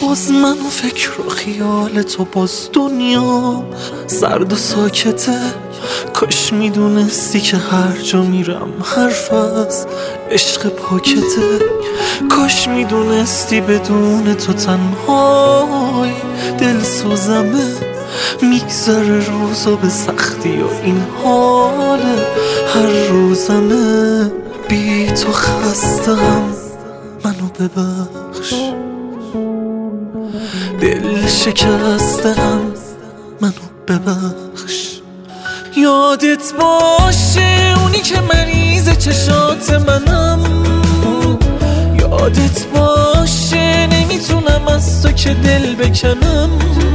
باز من و فکر و خیال تو، باز دنیا سرد و ساکته. کاش میدونستی که هر جا میرم حرف از عشق پاکته. کاش میدونستی بدون تو تنهای دل سوزمه. میگذره روزا به سختی و این حال هر روزمه. بی تو خستم، منو ببخش. دل شکستم، منو ببخش. یادت باشه اونی که مریض چشات منم. یادت باشه نمیتونم از تو که دل بکنم.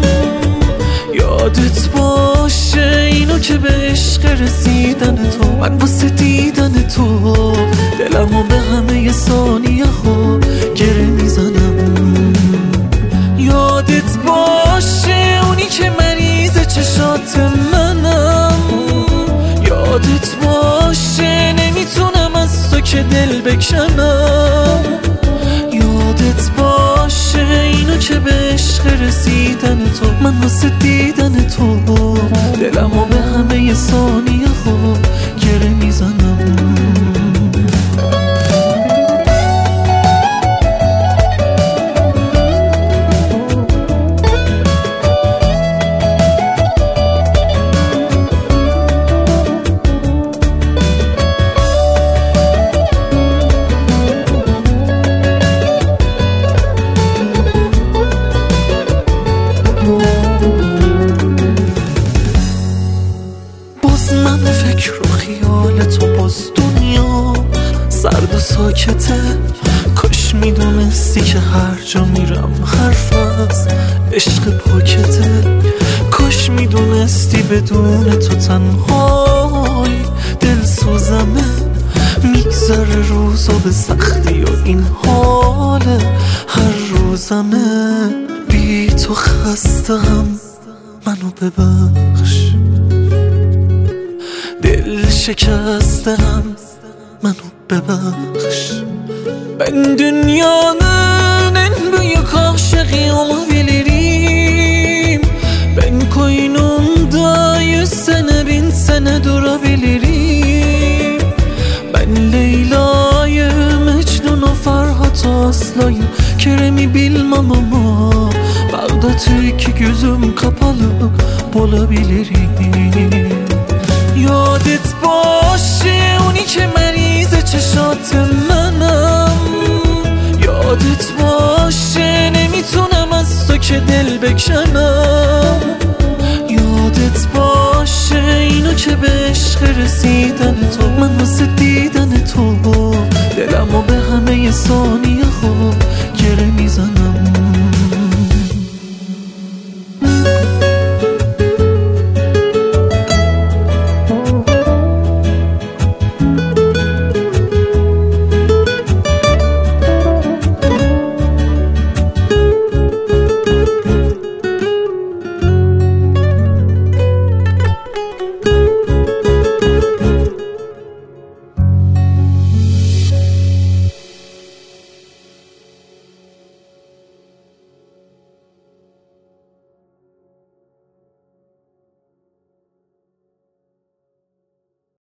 یادت باشه اینو که به عشق رسیدن تو، من واسه دیدن تو دلمو به همه ثانیه ها گره میزنم. یادت باشه اونی که مریض چشات منم. یادت باشه نمیتونم از تو که دل بکنم. یادت باشه اینو که به عشق رسیدن تو، من واسه دیدن تو دلمو به همه ثانیه ها گره میزنم. باز من فکر و خیال تو، باز دنیا سرد و ساکته. کاش میدونستی که هر جا میرم حرف از عشق پاکته. کاش میدونستی بدون تو تنهای دل سوزمه. میگذره روزا به سختی و این حال هر روزمه. بی تو خستم، منو ببخش. دل şikəstəm, mənə bəbəx. Ben dünyanın en büyük aşığı olabilirim. Ben koynunda 100 sene 1000 sene durabilirim. Ben Leyla'yı, Mecnun'u, Ferhat'ı, Aslı'yı, Kerem'i bilmem ama Bağdat'ı iki gözüm kapalı bulabilirim. یادت باشه اونی که مریض چشات منم. یادت باشه نمیتونم از تو که دل بکنم. یادت باشه اینو که به عشق رسیدن تو، من واسه دیدن تو دلمو به همه ثانیه